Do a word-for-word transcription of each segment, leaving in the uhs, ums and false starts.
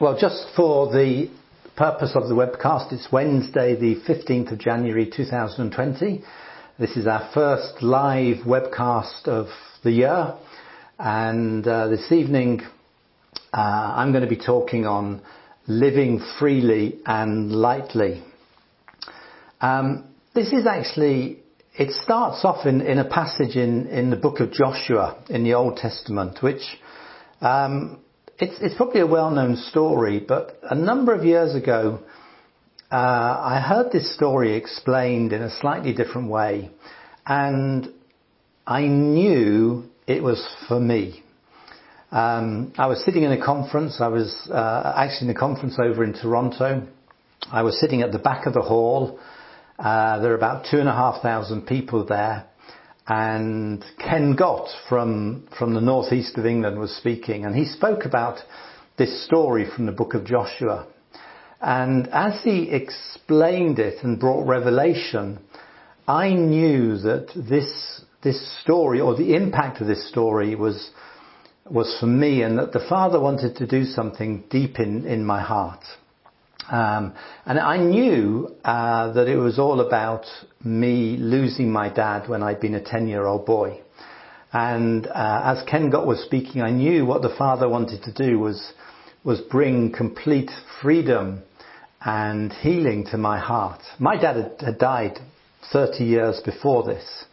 Well, just for the purpose of the webcast, it's Wednesday the fifteenth of January two thousand twenty. This is our first live webcast of the year, and uh, this evening uh, I'm going to be talking on living freely and lightly. Um, this is actually, it starts off in, in a passage in, in the book of Joshua in the Old Testament, which um, it's, it's probably a well-known story, but a number of years ago uh, I heard this story explained in a slightly different way, and I knew it was for me. Um, I was sitting in a conference. I was uh, actually in a conference over in Toronto. I was sitting at the back of the hall. Uh, there are about two and a half thousand people there, and Ken Gott from from the northeast of England was speaking, and he spoke about this story from the book of Joshua. And as he explained it and brought revelation, I knew that this this story, or the impact of this story, was was for me, and that the Father wanted to do something deep in in my heart. Um, and I knew uh, that it was all about me losing my dad when I'd been a ten-year-old boy. And uh, as Ken Gott was speaking, I knew what the Father wanted to do was was bring complete freedom and healing to my heart. My dad had, had died thirty years before this,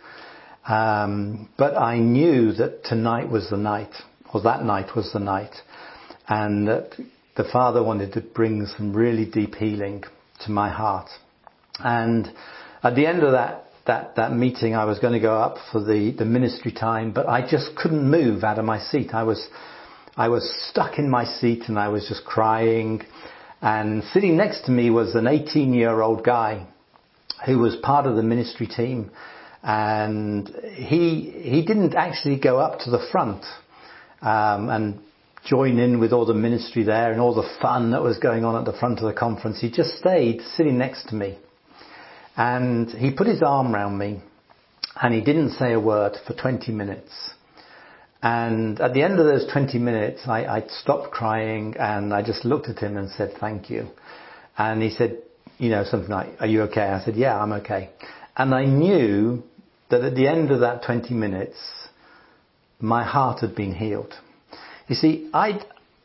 um, but I knew that tonight was the night, or that night was the night, and that the Father wanted to bring some really deep healing to my heart. And at the end of that, that, that meeting, I was going to go up for the, the ministry time, but I just couldn't move out of my seat. I was, I was stuck in my seat, and I was just crying. And sitting next to me was an eighteen-year-old guy who was part of the ministry team. And he, he didn't actually go up to the front, um, and join in with all the ministry there and all the fun that was going on at the front of the conference. He just stayed sitting next to me, and he put his arm around me, and he didn't say a word for twenty minutes. And at the end of those twenty minutes, I, I stopped crying, and I just looked at him and said, "Thank you." And he said, you know, something like, "Are you okay?" I said, "Yeah, I'm okay." And I knew that at the end of that twenty minutes, my heart had been healed. You see, I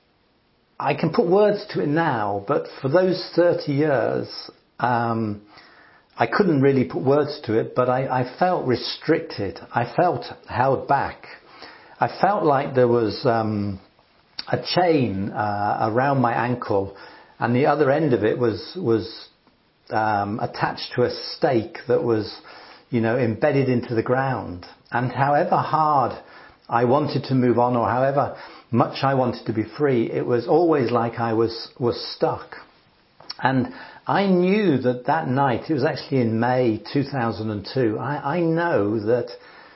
I can put words to it now, but for those thirty years, um, I couldn't really put words to it, but I, I felt restricted. I felt held back. I felt like there was um, a chain uh, around my ankle, and the other end of it was was um, attached to a stake that was, you know, embedded into the ground. And however hard I wanted to move on, or however much I wanted to be free, it was always like I was, was stuck. And I knew that that night, it was actually in May two thousand two, I, I know that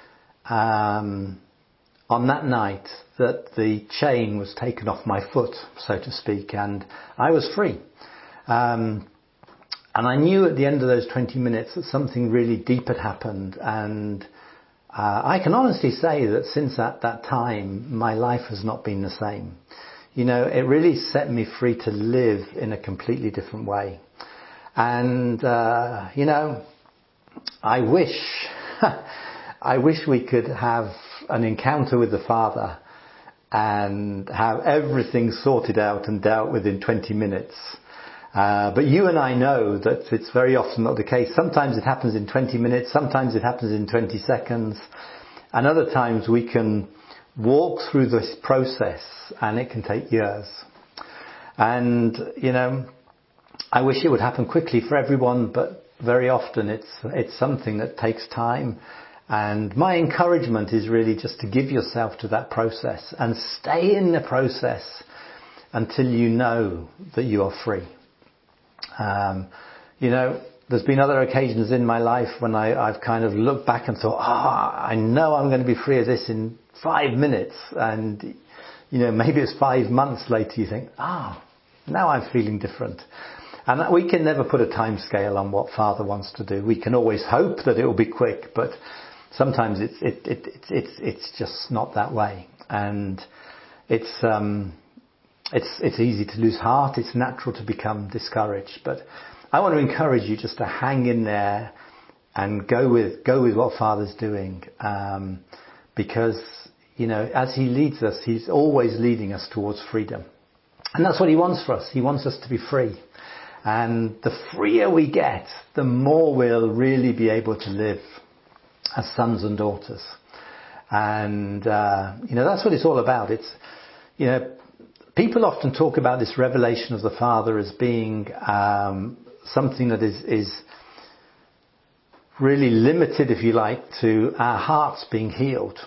um, on that night that the chain was taken off my foot, so to speak, and I was free. Um, and I knew at the end of those twenty minutes that something really deep had happened, and Uh, I can honestly say that since that, that time, my life has not been the same. You know, it really set me free to live in a completely different way. And, uh, you know, I wish, I wish we could have an encounter with the Father and have everything sorted out and dealt with in twenty minutes. Uh, but you and I know that it's very often not the case. Sometimes it happens in twenty minutes, sometimes it happens in twenty seconds, and other times we can walk through this process and it can take years. And, you know, I wish it would happen quickly for everyone, but very often it's, it's something that takes time. And my encouragement is really just to give yourself to that process and stay in the process until you know that you are free. Um, you know, there's been other occasions in my life when I, I've kind of looked back and thought, ah, oh, I know I'm going to be free of this in five minutes. And, you know, maybe it's five months later you think, ah, oh, now I'm feeling different. And we can never put a time scale on what Father wants to do. We can always hope that it will be quick, but sometimes it's, it, it, it, it's, it's just not that way. And it's, um, it's it's easy to lose heart. It's natural to become discouraged. But I want to encourage you just to hang in there and go with go with what Father's doing, um, because you know as He leads us, He's always leading us towards freedom, and that's what He wants for us. He wants us to be free, and the freer we get, the more we'll really be able to live as sons and daughters. And uh, you know that's what it's all about. It's you know people often talk about this revelation of the Father as being um, something that is is really limited, if you like, to our hearts being healed.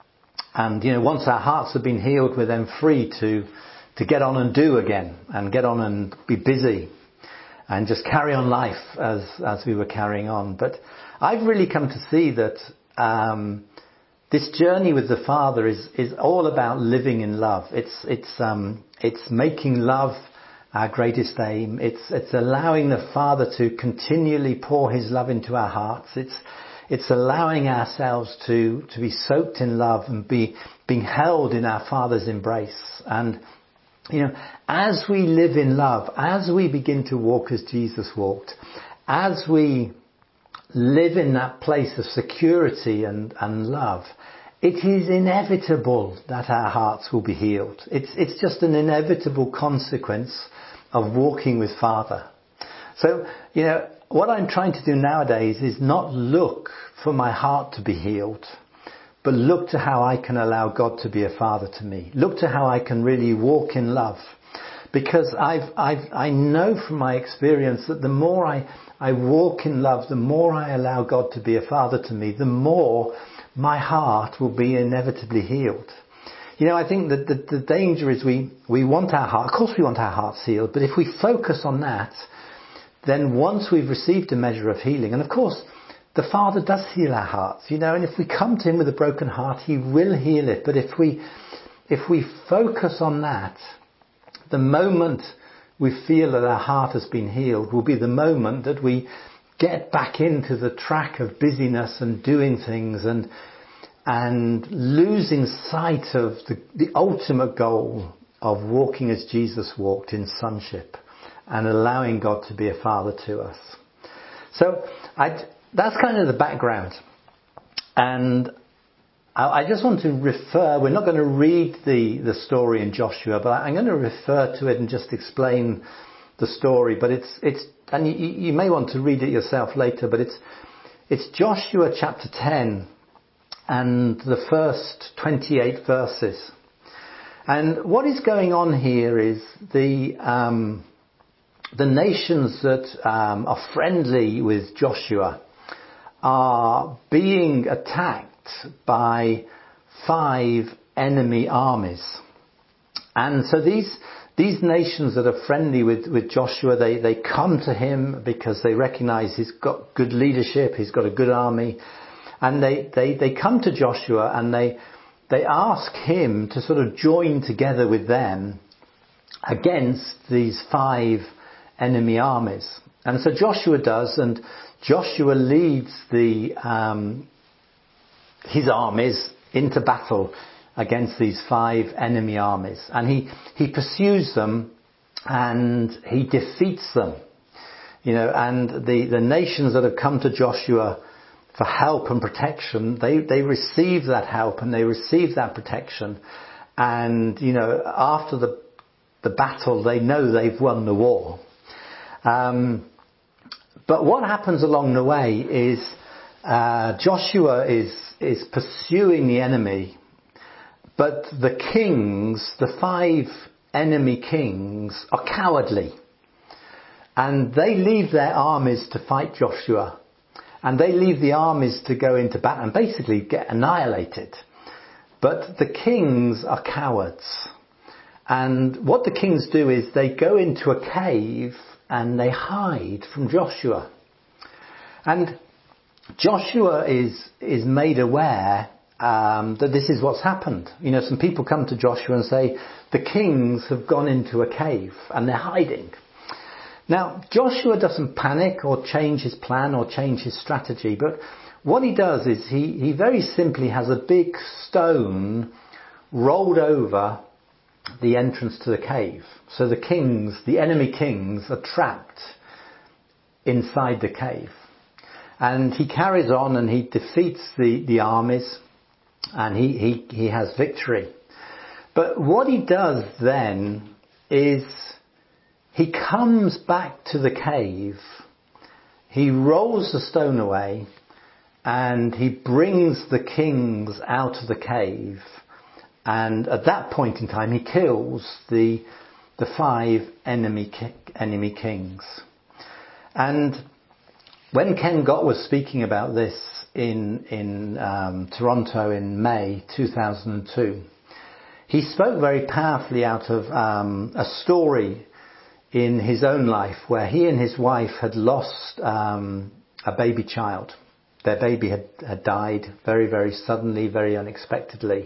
And you know once our hearts have been healed, we're then free to to get on and do again, and get on and be busy, and just carry on life as as we were carrying on. But I've really come to see that. Um, This journey with the Father is, is all about living in love. It's, it's, um, it's making love our greatest aim. It's, it's allowing the Father to continually pour His love into our hearts. It's, it's allowing ourselves to, to be soaked in love and be, being held in our Father's embrace. And, you know, as we live in love, as we begin to walk as Jesus walked, as we live in that place of security and, and love, it is inevitable that our hearts will be healed. It's, it's just an inevitable consequence of walking with Father. So, you know, what I'm trying to do nowadays is not look for my heart to be healed, but look to how I can allow God to be a Father to me. Look to how I can really walk in love. Because I've, I've, I know from my experience that the more I, I walk in love, the more I allow God to be a Father to me, the more my heart will be inevitably healed. You know, I think that the, the danger is we, we want our heart, of course we want our hearts healed, but if we focus on that, then once we've received a measure of healing, and of course the Father does heal our hearts, you know, and if we come to Him with a broken heart, He will heal it. But if we, if we focus on that, the moment we feel that our heart has been healed will be the moment that we get back into the track of busyness and doing things and and losing sight of the, the ultimate goal of walking as Jesus walked in sonship and allowing God to be a Father to us. So I, that's kind of the background. And I just want to refer, we're not going to read the, the story in Joshua, but I'm going to refer to it and just explain the story. But it's, it's, and you, you may want to read it yourself later, but it's, it's Joshua chapter ten and the first twenty-eight verses. And what is going on here is the, um, the nations that um, are friendly with Joshua are being attacked by five enemy armies. And so these these nations that are friendly with, with Joshua, they, they come to him because they recognize he's got good leadership, he's got a good army. And they, they, they come to Joshua and they they ask him to sort of join together with them against these five enemy armies. And so Joshua does, and Joshua leads the um, his armies into battle against these five enemy armies. And he, he pursues them and he defeats them. You know, and the, the nations that have come to Joshua for help and protection, they, they receive that help and they receive that protection. And, you know, after the, the battle, they know they've won the war. Um, but what happens along the way is uh, Joshua is is pursuing the enemy, but the kings, the five enemy kings, are cowardly, and they leave their armies to fight Joshua, and they leave the armies to go into battle and basically get annihilated. But the kings are cowards, and what the kings do is they go into a cave and they hide from Joshua. And Joshua is is made aware um, that this is what's happened. You know, some people come to Joshua and say, the kings have gone into a cave and they're hiding. Now, Joshua doesn't panic or change his plan or change his strategy, but what he does is he, he very simply has a big stone rolled over the entrance to the cave. So the kings, the enemy kings, are trapped inside the cave. And he carries on and he defeats the, the armies, and he, he, he has victory. But what he does then is he comes back to the cave, he rolls the stone away, and he brings the kings out of the cave. And at that point in time, he kills the the five enemy enemy kings. And when Ken Gott was speaking about this in in um, Toronto in May two thousand two, he spoke very powerfully out of um, a story in his own life where he and his wife had lost um, a baby child. Their baby had, had died very, very suddenly, very unexpectedly.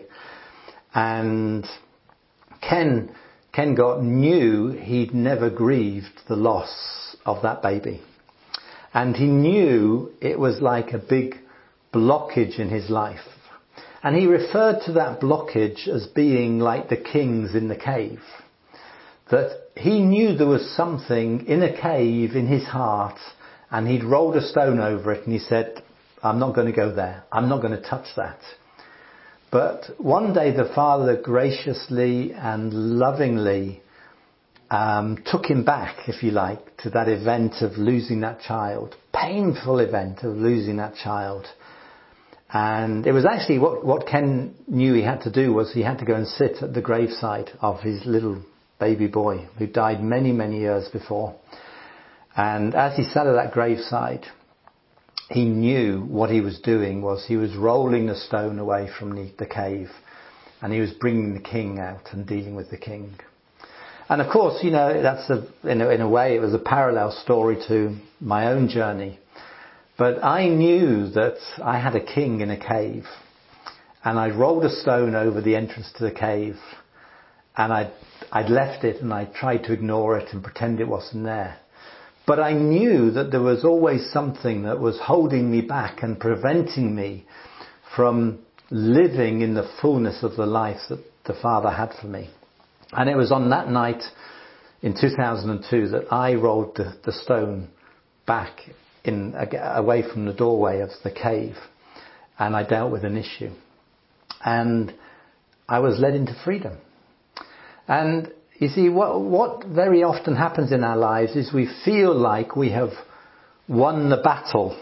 And Ken, Ken Gott knew he'd never grieved the loss of that baby. And he knew it was like a big blockage in his life. And he referred to that blockage as being like the kings in the cave. That he knew there was something in a cave in his heart, and he'd rolled a stone over it and he said, I'm not going to go there. I'm not going to touch that. But one day the Father graciously and lovingly um, took him back, if you like, to that event of losing that child. Painful event of losing that child. And it was actually what, what Ken knew he had to do was he had to go and sit at the graveside of his little baby boy who died many, many years before. And as he sat at that graveside, he knew what he was doing was he was rolling the stone away from the, the cave, and he was bringing the king out and dealing with the king. And of course, you know, that's a, in a, in a way it was a parallel story to my own journey. But I knew that I had a king in a cave, and I'd rolled a stone over the entrance to the cave, and I'd, I'd left it and I tried to ignore it and pretend it wasn't there. But I knew that there was always something that was holding me back and preventing me from living in the fullness of the life that the Father had for me. And it was on that night in two thousand two that I rolled the, the stone back in away from the doorway of the cave, and I dealt with an issue. And I was led into freedom. And you see, what, what very often happens in our lives is we feel like we have won the battle,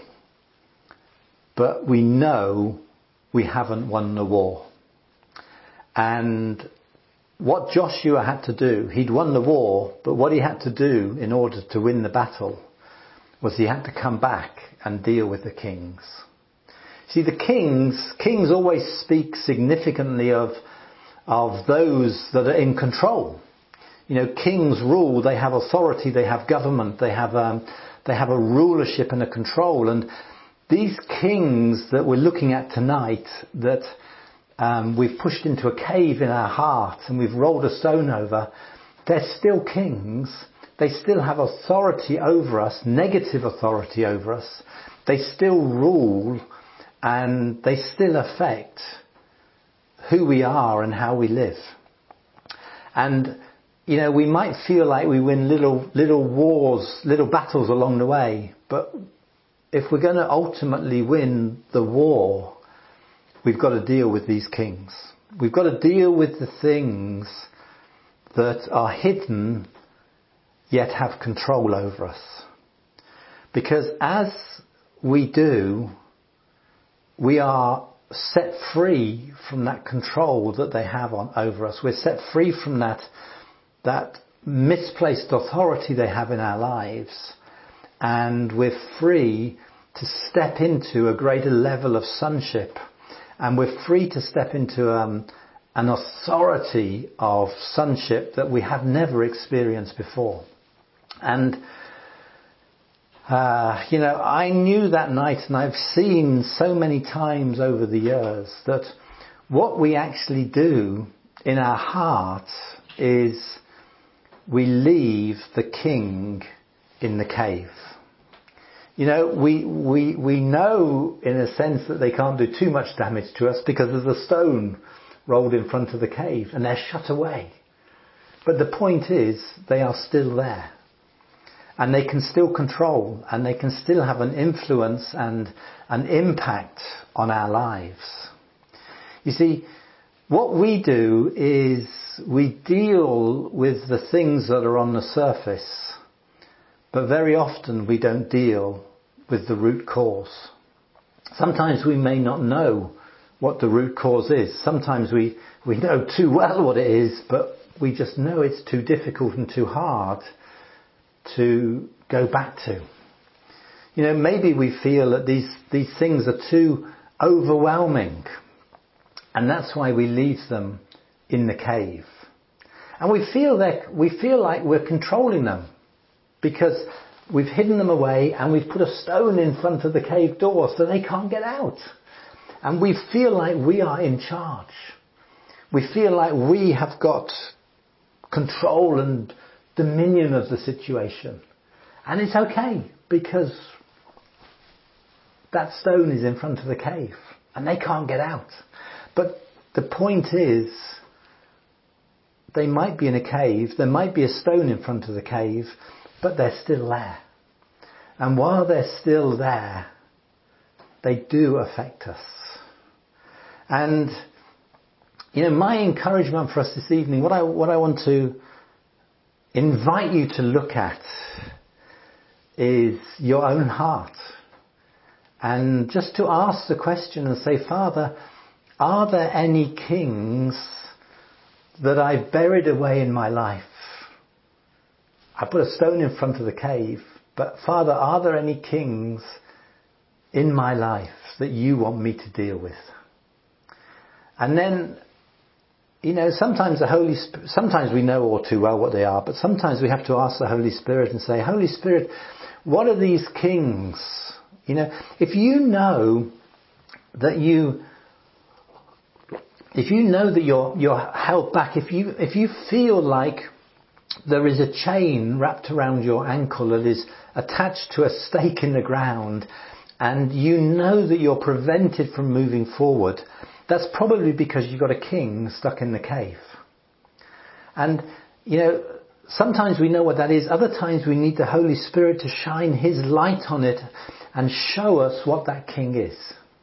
but we know we haven't won the war. And what Joshua had to do, he'd won the war, but what he had to do in order to win the battle was he had to come back and deal with the kings. See, the kings, kings always speak significantly of, of those that are in control. You know, kings rule, they have authority, they have government, they have um, they have a rulership and a control. And these kings that we're looking at tonight, that um, we've pushed into a cave in our heart and we've rolled a stone over, they're still kings. They still have authority over us, negative authority over us. They still rule, and they still affect who we are and how we live. And you know, we might feel like we win little little wars, little battles along the way, but if we're going to ultimately win the war, we've got to deal with these kings. We've got to deal with the things that are hidden yet have control over us. Because as we do, we are set free from that control that they have on over us. We're set free from that that misplaced authority they have in our lives, and we're free to step into a greater level of sonship, and we're free to step into um, an authority of sonship that we have never experienced before. And uh, you know, I knew that night, and I've seen so many times over the years, that what we actually do in our heart is we leave the king in the cave. You know, we, we, we know in a sense that they can't do too much damage to us because there's a stone rolled in front of the cave and they're shut away. But the point is, they are still there. And they can still control, and they can still have an influence and an impact on our lives. You see, what we do is we deal with the things that are on the surface, but very often we don't deal with the root cause. Sometimes we may not know what the root cause is. Sometimes we, we know too well what it is, but we just know it's too difficult and too hard to go back to. You know, maybe we feel that these, these things are too overwhelming, and that's why we leave them in the cave. And we feel that we feel like we're controlling them because we've hidden them away and we've put a stone in front of the cave door so they can't get out. And we feel like we are in charge. We feel like we have got control and dominion of the situation. And it's okay because that stone is in front of the cave and they can't get out. But the point is, they might be in a cave, there might be a stone in front of the cave, but they're still there. And while they're still there, they do affect us. And, you know, my encouragement for us this evening, what I, what I want to invite you to look at is your own heart. And just to ask the question and say, Father, are there any kings that I've buried away in my life? I put a stone in front of the cave, but Father, are there any kings in my life that you want me to deal with? And then, you know, sometimes the Holy Spirit, sometimes we know all too well what they are, but sometimes we have to ask the Holy Spirit and say, Holy Spirit, what are these kings? You know, if you know that you, if you know that you're, you're held back, if you, if you feel like there is a chain wrapped around your ankle that is attached to a stake in the ground, and you know that you're prevented from moving forward, that's probably because you've got a king stuck in the cave. And, you know, sometimes we know what that is. Other times we need the Holy Spirit to shine His light on it and show us what that king is.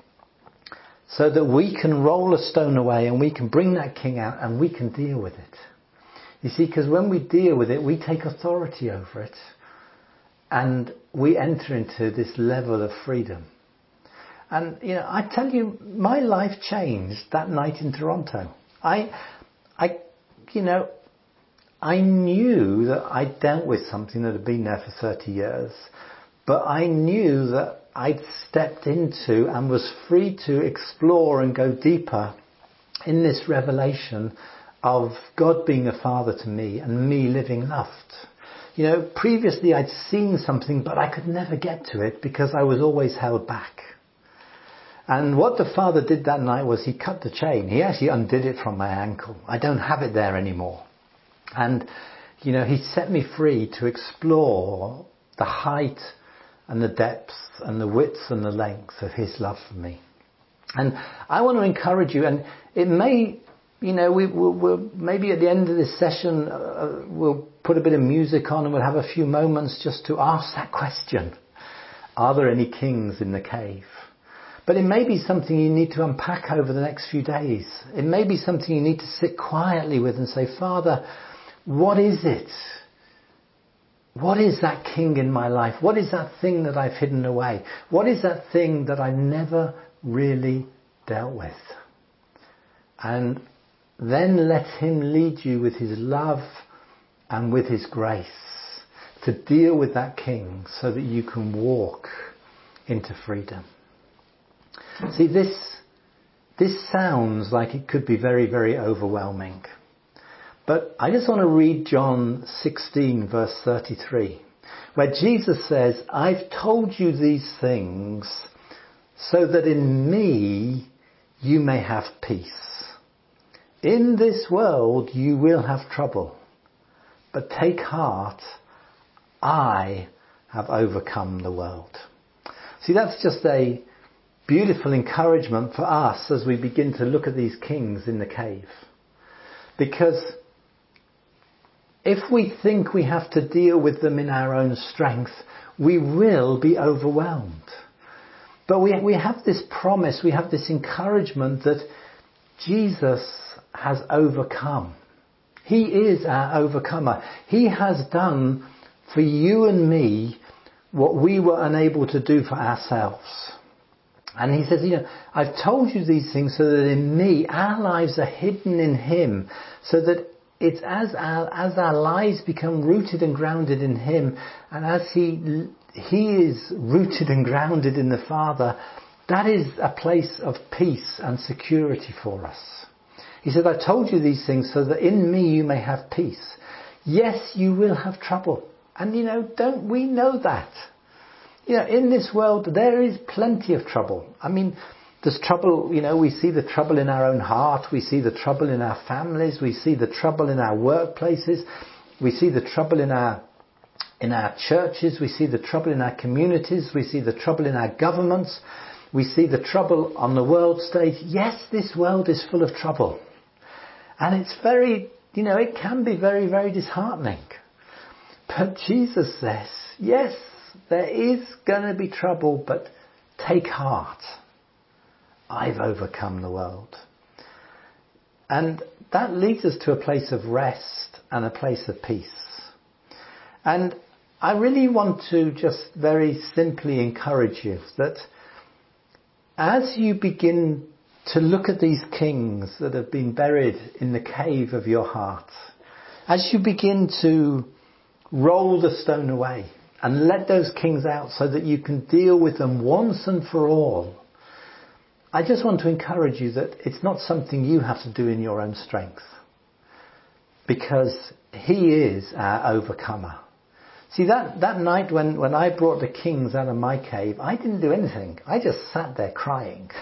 So that we can roll a stone away and we can bring that king out and we can deal with it. You see, because when we deal with it, we take authority over it. And we enter into this level of freedom. And, you know, I tell you, my life changed that night in Toronto. I, I, you know, I knew that I dealt with something that had been there for thirty years. But I knew that I'd stepped into and was free to explore and go deeper in this revelation of God being a father to me and me living loved. You know, previously I'd seen something, but I could never get to it because I was always held back. And what the Father did that night was He cut the chain. He actually undid it from my ankle. I don't have it there anymore. And, you know, He set me free to explore the height and the depth and the width and the length of His love for me. And I want to encourage you, and it may, you know, we, we'll, we'll maybe at the end of this session, uh, we'll put a bit of music on and we'll have a few moments just to ask that question. Are there any kings in the cave? But it may be something you need to unpack over the next few days. It may be something you need to sit quietly with and say, Father, what is it? What is that king in my life? What is that thing that I've hidden away? What is that thing that I never really dealt with? And then let Him lead you with His love and with His grace to deal with that king so that you can walk into freedom. See, this, this sounds like it could be very, very overwhelming. But I just want to read John sixteen verse thirty-three, where Jesus says, I've told you these things so that in me you may have peace. In this world you will have trouble, but take heart, I have overcome the world. See, that's just a beautiful encouragement for us as we begin to look at these kings in the cave. Because if we think we have to deal with them in our own strength, we will be overwhelmed. But we, we have this promise, we have this encouragement that Jesus has overcome. He is our overcomer. He has done for you and me what we were unable to do for ourselves. And he says, you know, I've told you these things so that in me, our lives are hidden in him, so that it's as our, as our lives become rooted and grounded in him, and as he, he is rooted and grounded in the Father, that is a place of peace and security for us. He said, I told you these things so that in me you may have peace. Yes, you will have trouble. And you know, don't we know that? You know, in this world there is plenty of trouble. I mean, there's trouble, you know, we see the trouble in our own heart, we see the trouble in our families, we see the trouble in our workplaces, we see the trouble in our in our churches, we see the trouble in our communities, we see the trouble in our governments, we see the trouble on the world stage. Yes, this world is full of trouble. And it's very, you know, it can be very, very disheartening. But Jesus says, yes, there is going to be trouble, but take heart. I've overcome the world. And that leads us to a place of rest and a place of peace. And I really want to just very simply encourage you that as you begin to look at these kings that have been buried in the cave of your heart, as you begin to roll the stone away and let those kings out so that you can deal with them once and for all, I just want to encourage you that it's not something you have to do in your own strength, because he is our overcomer. See, that, that night when, when I brought the kings out of my cave, I didn't do anything. I just sat there crying.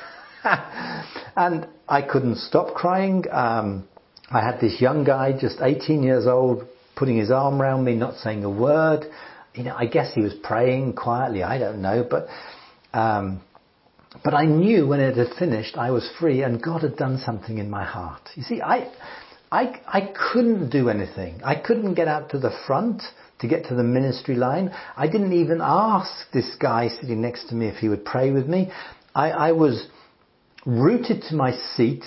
And I couldn't stop crying. Um, I had this young guy, just eighteen years old, putting his arm around me, not saying a word. You know, I guess he was praying quietly, I don't know. But um, but I knew when it had finished, I was free and God had done something in my heart. You see, I, I, I couldn't do anything. I couldn't get out to the front to get to the ministry line. I didn't even ask this guy sitting next to me if he would pray with me. I, I was rooted to my seat,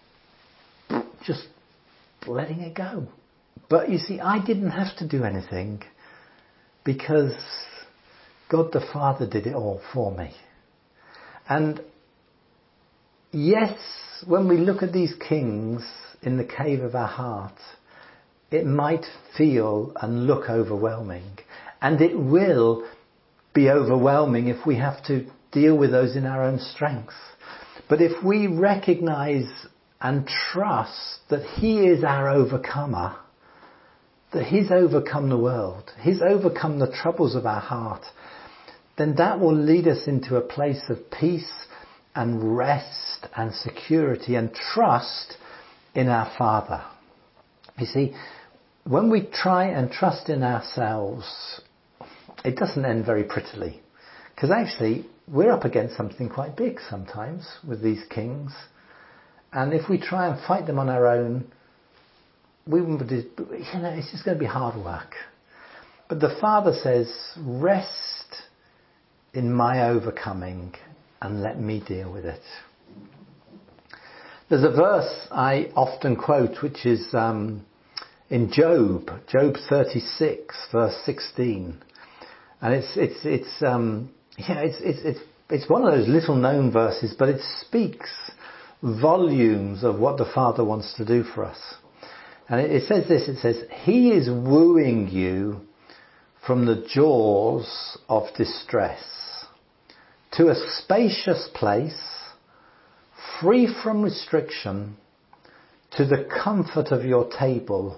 just letting it go. But you see, I didn't have to do anything because God the Father did it all for me. And yes, when we look at these kings in the cave of our heart, it might feel and look overwhelming. And it will be overwhelming if we have to deal with those in our own strength. But if we recognize and trust that he is our overcomer, that he's overcome the world, he's overcome the troubles of our heart, then that will lead us into a place of peace and rest and security and trust in our Father. You see, when we try and trust in ourselves, it doesn't end very prettily. Because actually, we're up against something quite big sometimes with these kings. And if we try and fight them on our own, we won't do, you know, it's just going to be hard work. But the Father says, rest in my overcoming and let me deal with it. There's a verse I often quote, which is um, in Job, Job thirty-six, verse sixteen. And it's it's it's um, yeah, it's it's it's it's one of those little known verses, but it speaks volumes of what the Father wants to do for us. And it, it says this, it says, he is wooing you from the jaws of distress to a spacious place, free from restriction, to the comfort of your table,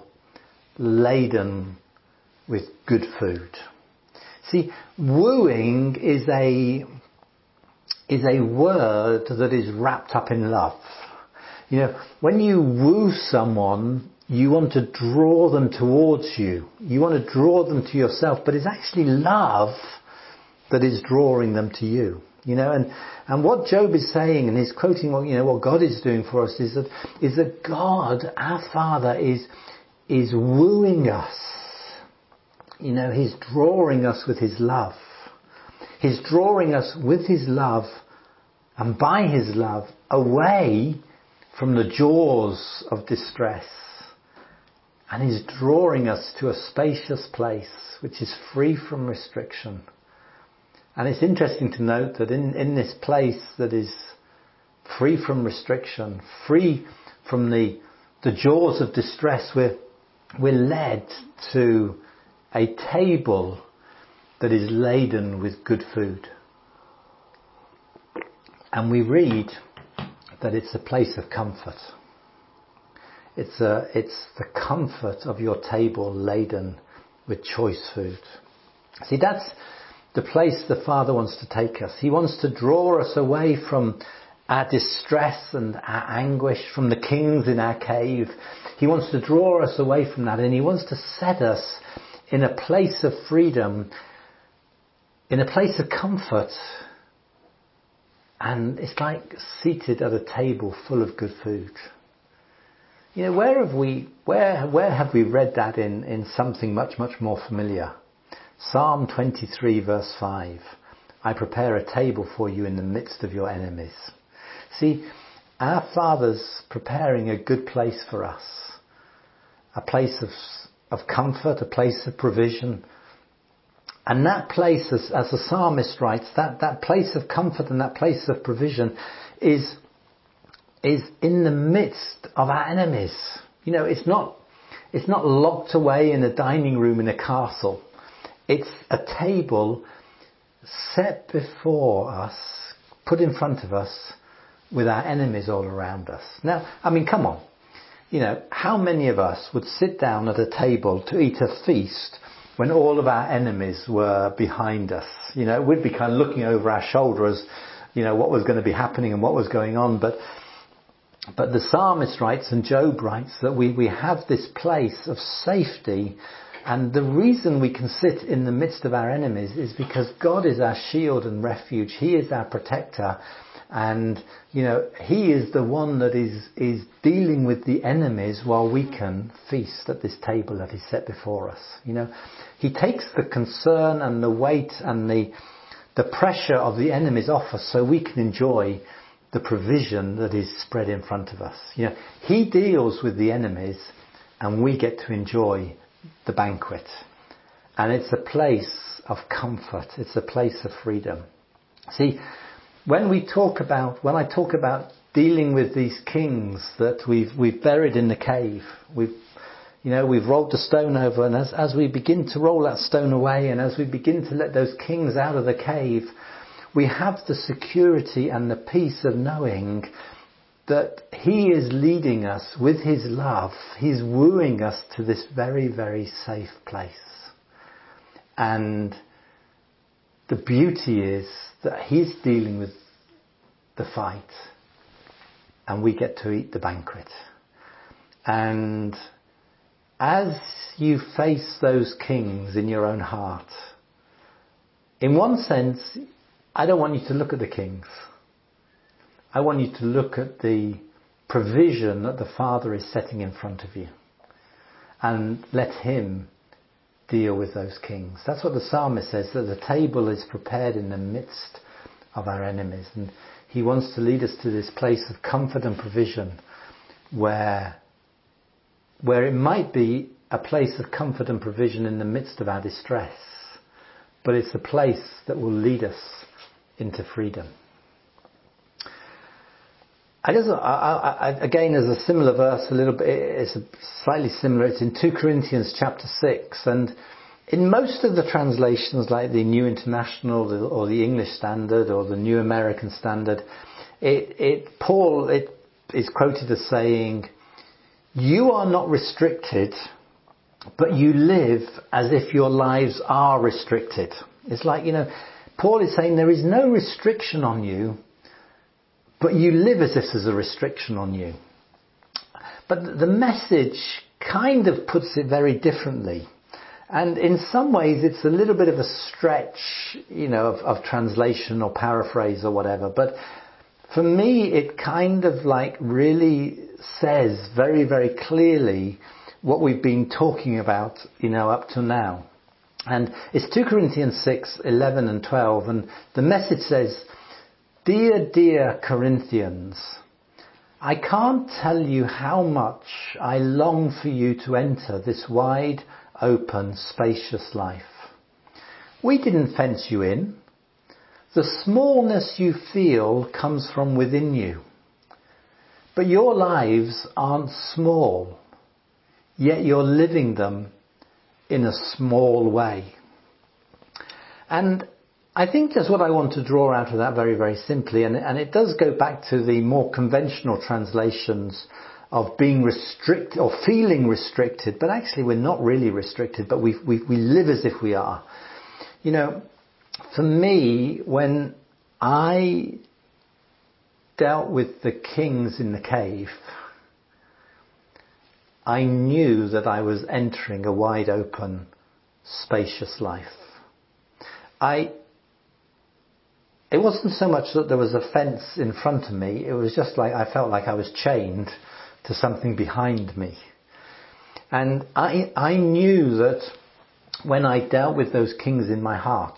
laden with good food. See, wooing is a is a word that is wrapped up in love. You know, when you woo someone, you want to draw them towards you. You want to draw them to yourself, but it's actually love that is drawing them to you. You know, and, and what Job is saying, and he's quoting what, you know, what God is doing for us is that, is that God, our Father, is, is wooing us. You know, he's drawing us with his love. He's drawing us with his love and by his love away from the jaws of distress. And he's drawing us to a spacious place which is free from restriction. And it's interesting to note that in, in this place that is free from restriction, free from the, the jaws of distress, we're, we're led to a table that is laden with good food. And we read that it's a place of comfort. It's a, it's the comfort of your table laden with choice food. See, that's the place the Father wants to take us. He wants to draw us away from our distress and our anguish, from the kings in our cave. He wants to draw us away from that, and he wants to set us in a place of freedom, in a place of comfort. And it's like seated at a table full of good food. You know, where have we, where, where have we read that in, in something much, much more familiar? Psalm twenty-three verse five. I prepare a table for you in the midst of your enemies. See, our Father's preparing a good place for us. A place of, of comfort, a place of provision. And that place, as, as the psalmist writes, that, that place of comfort and that place of provision is, is in the midst of our enemies. You know, it's not, it's not locked away in a dining room in a castle. It's a table set before us, put in front of us, with our enemies all around us. Now, I mean, come on. You know, how many of us would sit down at a table to eat a feast when all of our enemies were behind us? You know, we'd be kind of looking over our shoulders, you know, what was going to be happening and what was going on. But but the psalmist writes and Job writes that we, we have this place of safety. And the reason we can sit in the midst of our enemies is because God is our shield and refuge. He is our protector. And, you know, he is the one that is, is dealing with the enemies while we can feast at this table that is set before us. You know, he takes the concern and the weight and the, the pressure of the enemies off us so we can enjoy the provision that is spread in front of us. You know, he deals with the enemies and we get to enjoy the banquet. And it's a place of comfort. It's a place of freedom. See, when we talk about, when I talk about dealing with these kings that we've we've buried in the cave, we've, you know, we've rolled the stone over, and as as we begin to roll that stone away, and as we begin to let those kings out of the cave, we have the security and the peace of knowing that he is leading us with his love. He's wooing us to this very, very safe place. And the beauty is that he's dealing with the fight and we get to eat the banquet. And as you face those kings in your own heart, in one sense, I don't want you to look at the kings. I want you to look at the provision that the Father is setting in front of you and let him deal with those kings. That's what the psalmist says, that the table is prepared in the midst of our enemies. And he wants to lead us to this place of comfort and provision where, where it might be a place of comfort and provision in the midst of our distress, but it's a place that will lead us into freedom. I just, I, I, again, as a similar verse, a little bit, it's slightly similar. It's in two Corinthians chapter six, and in most of the translations, like the New International or the English Standard or the New American Standard, it, it Paul it is quoted as saying, "You are not restricted, but you live as if your lives are restricted." It's like, you know, Paul is saying there is no restriction on you, but you live as if there's a restriction on you. But the message kind of puts it very differently. And in some ways it's a little bit of a stretch, you know, of, of translation or paraphrase or whatever. But for me, it kind of like really says very, very clearly what we've been talking about, you know, up to now. And it's two Corinthians six, eleven and twelve. And the message says, "Dear, dear Corinthians, I can't tell you how much I long for you to enter this wide, open, spacious life. We didn't fence you in. The smallness you feel comes from within you. But your lives aren't small, yet you're living them in a small way." And I think that's what I want to draw out of that very, very simply. And, and it does go back to the more conventional translations of being restricted or feeling restricted. But actually we're not really restricted, but we, we, we live as if we are. You know, for me, when I dealt with the kings in the cave, I knew that I was entering a wide open, spacious life. I, it wasn't so much that there was a fence in front of me, it was just like I felt like I was chained to something behind me. And I, I knew that when I dealt with those kings in my heart,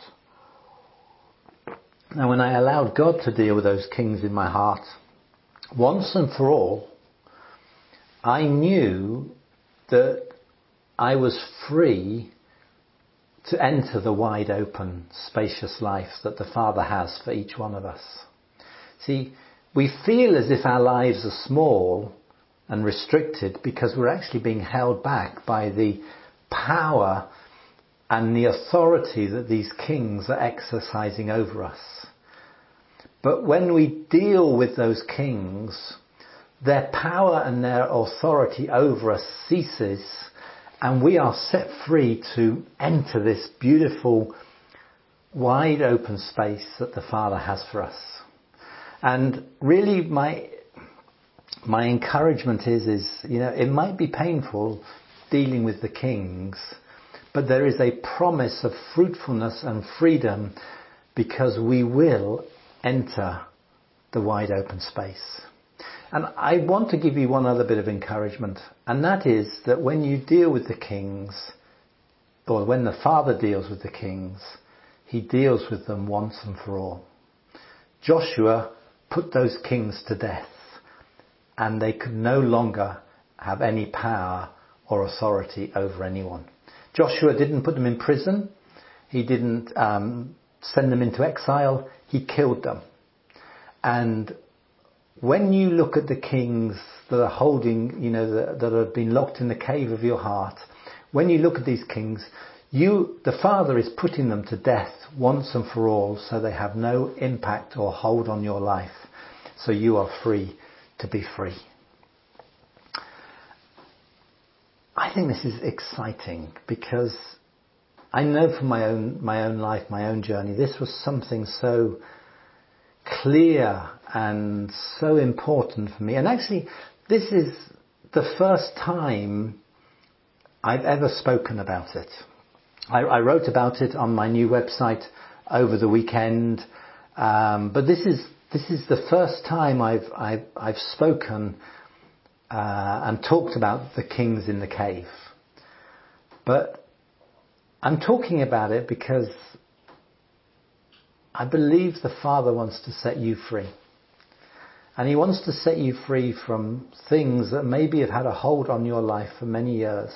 and when I allowed God to deal with those kings in my heart, once and for all, I knew that I was free to enter the wide open, spacious life that the Father has for each one of us. See, we feel as if our lives are small and restricted because we're actually being held back by the power and the authority that these kings are exercising over us. But when we deal with those kings, their power and their authority over us ceases, and we are set free to enter this beautiful, wide open space that the Father has for us. And really my my encouragement is, is, you know, it might be painful dealing with the kings, but there is a promise of fruitfulness and freedom because we will enter the wide open space. And I want to give you one other bit of encouragement, and that is that when you deal with the kings, or when the Father deals with the kings, he deals with them once and for all. Joshua put those kings to death, and they could no longer have any power or authority over anyone. Joshua didn't put them in prison. He didn't um, send them into exile. He killed them. And when you look at the kings that are holding, you know, that, that have been locked in the cave of your heart, when you look at these kings, you, the Father is putting them to death once and for all, so they have no impact or hold on your life. So you are free to be free. I think this is exciting because I know from my own my own life, my own journey, this was something so clear and so important for me. And actually, this is the first time I've ever spoken about it. I, I wrote about it on my new website over the weekend, um, but this is this is the first time I've I've, I've spoken uh, and talked about the kings in the cave. But I'm talking about it because I believe the Father wants to set you free. And he wants to set you free from things that maybe have had a hold on your life for many years.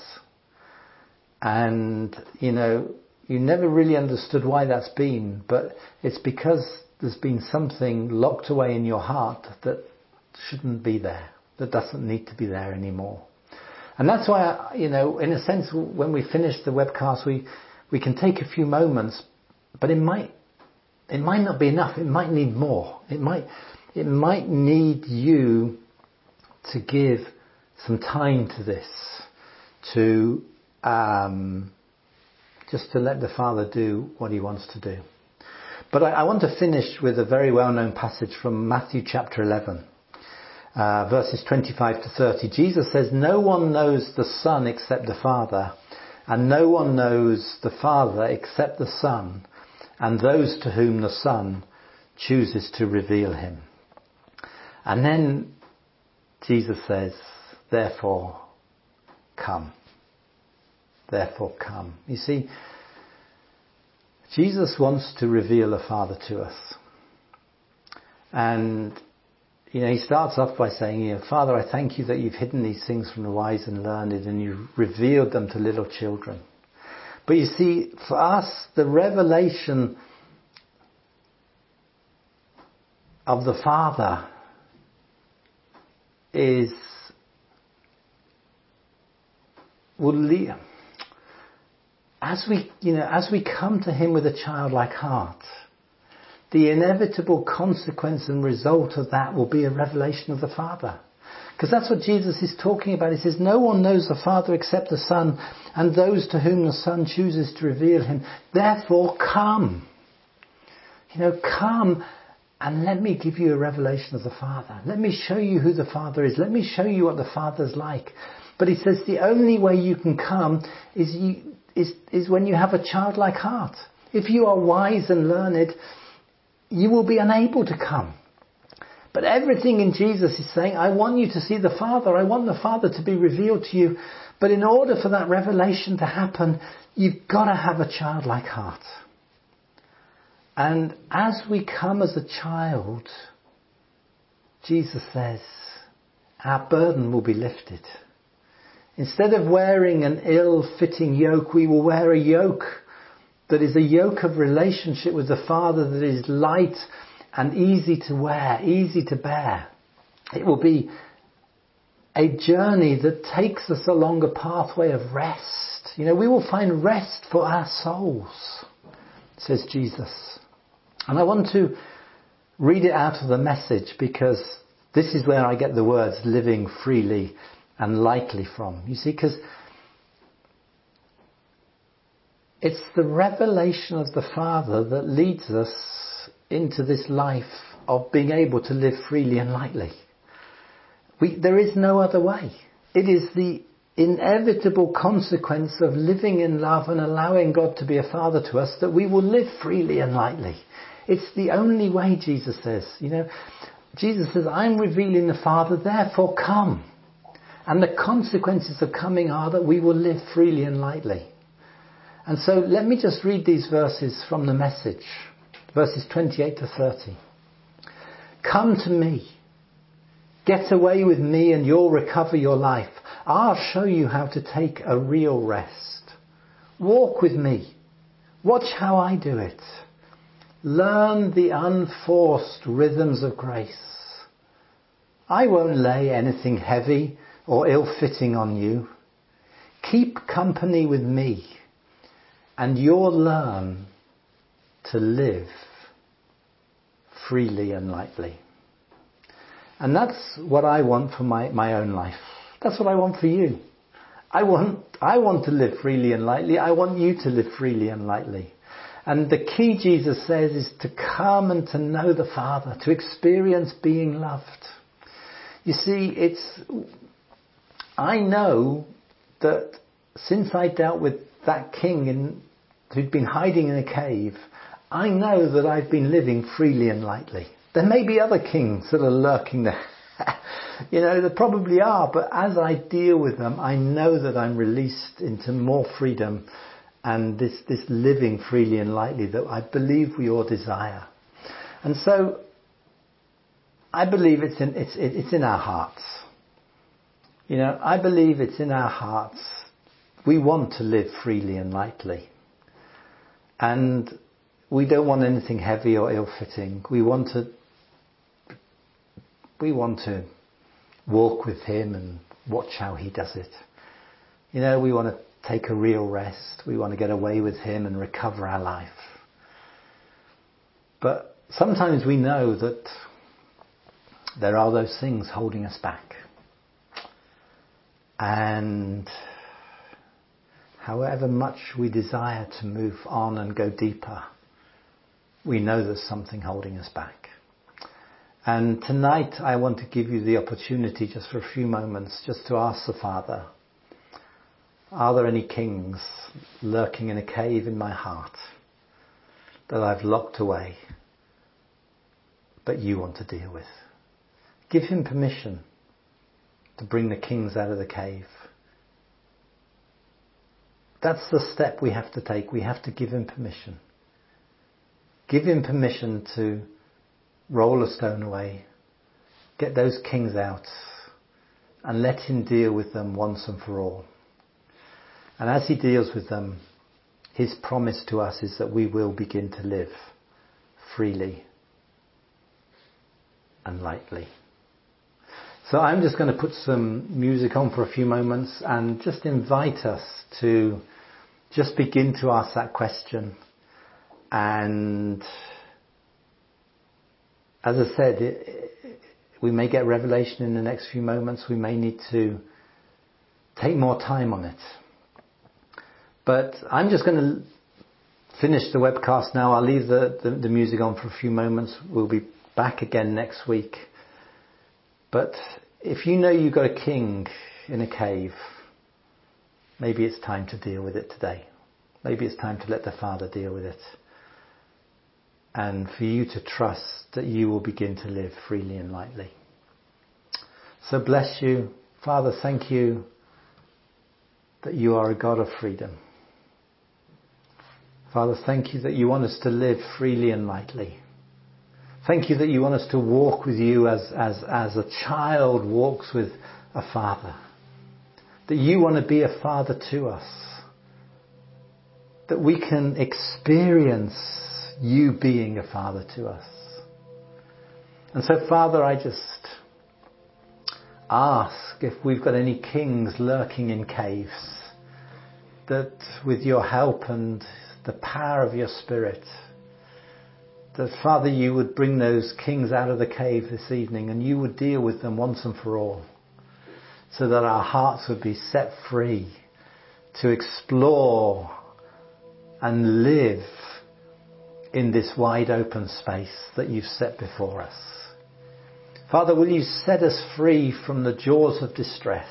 And, you know, you never really understood why that's been, but it's because there's been something locked away in your heart that shouldn't be there, that doesn't need to be there anymore. And that's why, I, you know, in a sense, when we finish the webcast, we, we can take a few moments, but it might, it might not be enough. It might need more. It might, it might need you to give some time to this, to um, just to let the Father do what he wants to do. But I, I want to finish with a very well-known passage from Matthew chapter eleven, uh, verses twenty-five to thirty. Jesus says, "No one knows the Son except the Father, and no one knows the Father except the Son, and those to whom the Son chooses to reveal him." And then Jesus says, "Therefore, come." therefore come. You see, Jesus wants to reveal a Father to us. And, you know, he starts off by saying, you know, Father, I thank you that you've hidden these things from the wise and learned and you've revealed them to little children. But you see, for us, the revelation of the Father is will lead, as we, you know, as we come to him with a childlike heart, the inevitable consequence and result of that will be a revelation of the Father. Because that's what Jesus is talking about. He says, no one knows the Father except the Son, and those to whom the Son chooses to reveal him. Therefore, come. You know, come and let me give you a revelation of the Father. Let me show you who the Father is. Let me show you what the Father's like. But he says the only way you can come is, you, is, is when you have a childlike heart. If you are wise and learned, you will be unable to come. But everything in Jesus is saying, I want you to see the Father. I want the Father to be revealed to you. But in order for that revelation to happen, you've got to have a childlike heart. And as we come as a child, Jesus says, our burden will be lifted. Instead of wearing an ill-fitting yoke, we will wear a yoke that is a yoke of relationship with the Father that is light and easy to wear, easy to bear. It will be a journey that takes us along a pathway of rest. You know, we will find rest for our souls, says Jesus. And I want to read it out of the Message because this is where I get the words living freely and lightly from. You see, because it's the revelation of the Father that leads us into this life of being able to live freely and lightly. We, there is no other way. It is the inevitable consequence of living in love and allowing God to be a Father to us that we will live freely and lightly. It's the only way, Jesus says. You know, Jesus says, I'm revealing the Father, therefore come. And the consequences of coming are that we will live freely and lightly. And so let me just read these verses from the Message. Verses twenty-eight to thirty. Come to me. Get away with me and you'll recover your life. I'll show you how to take a real rest. Walk with me. Watch how I do it. Learn the unforced rhythms of grace. I won't lay anything heavy or ill-fitting on you. Keep company with me and you'll learn to live freely and lightly. And that's what I want for my, my own life. That's what I want for you. I want, I want to live freely and lightly. I want you to live freely and lightly. And the key, Jesus says, is to come and to know the Father, to experience being loved. You see, it's, I know that since I dealt with that king in, who'd been hiding in a cave, I know that I've been living freely and lightly. There may be other kings that are lurking there. You know, there probably are, but as I deal with them, I know that I'm released into more freedom and this, this living freely and lightly that I believe we all desire. And so, I believe it's in, it's, it's in our hearts. You know, I believe it's in our hearts. We want to live freely and lightly. And we don't want anything heavy or ill-fitting. We want to, we want to walk with him and watch how he does it. You know, we want to take a real rest. We want to get away with him and recover our life. But sometimes we know that there are those things holding us back. And however much we desire to move on and go deeper, we know there's something holding us back. And tonight I want to give you the opportunity just for a few moments just to ask the Father, are there any kings lurking in a cave in my heart that I've locked away but you want to deal with? Give him permission to bring the kings out of the cave, that's the step we have to take. We have to give him permission. Give him permission to roll a stone away, get those kings out, and let him deal with them once and for all. And as he deals with them, his promise to us is that we will begin to live freely and lightly. So I'm just going to put some music on for a few moments and just invite us to just begin to ask that question. And as I said, it, we may get revelation in the next few moments. We may need to take more time on it. But I'm just going to finish the webcast now. I'll leave the, the, the music on for a few moments. We'll be back again next week. But if you know you've got a king in a cave, maybe it's time to deal with it today. Maybe it's time to let the Father deal with it. And for you to trust that you will begin to live freely and lightly. So bless you. Father, thank you that you are a God of freedom. Father, thank you that you want us to live freely and lightly. Thank you that you want us to walk with you as, as, as a child walks with a father. That you want to be a father to us. That we can experience you being a father to us. And so, Father, I just ask if we've got any kings lurking in caves, that with your help and the power of your Spirit, that, Father, you would bring those kings out of the cave this evening and you would deal with them once and for all, so that our hearts would be set free to explore and live in this wide open space that you've set before us. Father, will you set us free from the jaws of distress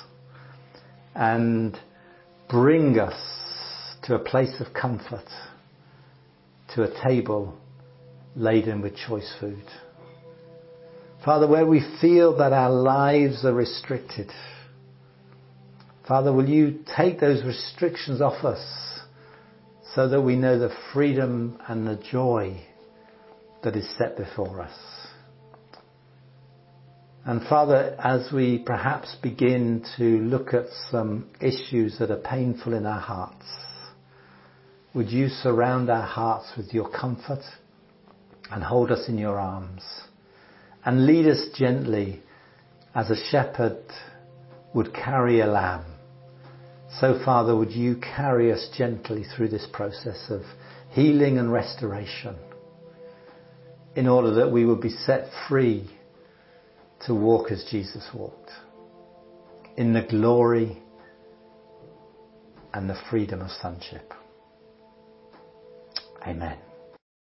and bring us to a place of comfort, to a table laden with choice food. Father, where we feel that our lives are restricted, Father, will you take those restrictions off us so that we know the freedom and the joy that is set before us. And Father, as we perhaps begin to look at some issues that are painful in our hearts, would you surround our hearts with your comfort and hold us in your arms and lead us gently as a shepherd would carry a lamb. So, Father, would you carry us gently through this process of healing and restoration in order that we would be set free to walk as Jesus walked, in the glory and the freedom of sonship. Amen.